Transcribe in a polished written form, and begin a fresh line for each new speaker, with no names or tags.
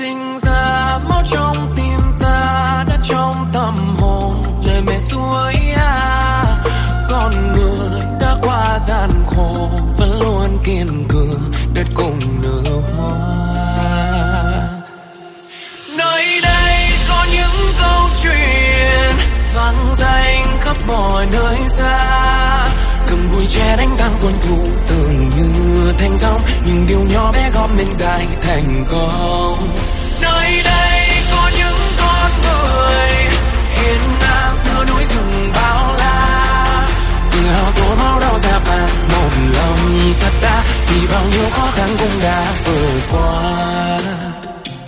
sinh ra máu trong tim ta, đã trong tâm hồn lời mẹ suối con người đã qua gian khổ vẫn luôn kiên cường đất cùng nở hoa. Nơi đây có những câu chuyện vang danh khắp mọi nơi xa, cầm bụi tre đánh tan quân thù tưởng như thành dòng, những điều nhỏ bé góp nên đại thành công. Nơi